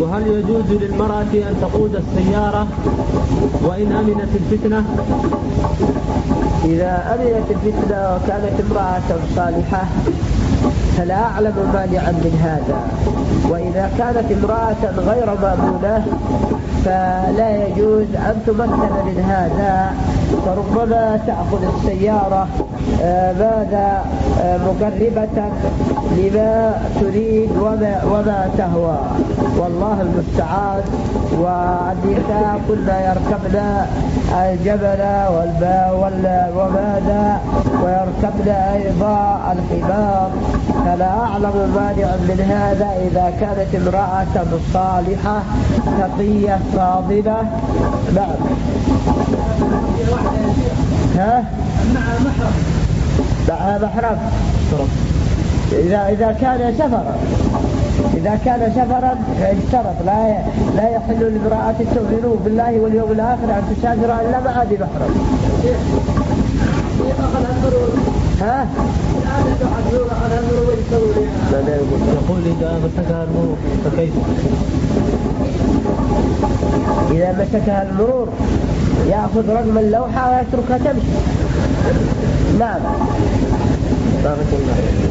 وهل يجوز للمرأة أن تقود السيارة وإن أمنت الفتنة؟ إذا أمنت الفتنة وكانت امرأة صالحة فلا أعلم مانعا من هذا، وإذا كانت امرأة غير مأمونة فلا يجوز أن تمكن من هذا، فربما تأخذ السيارة مقربة لما تريد وما تهوى، والله المستعان. والنساء كنا يركبن الجبل وماذا ويركبن أيضا الحمار، فلا أعلم مانع من هذا إذا كانت امرأة صالحة تقية فاضلة. نعم. مع محرم إذا كان سفرا اشترط لا يحل لامرأة تؤمن بالله واليوم الآخر أن تسافر إلا مع ذي محرم. يقول إذا مسكها المرور فكيف؟ إذا مسكها المرور يأخذ رقم اللوحة ويتركها تمشي. نعم. بارك الله.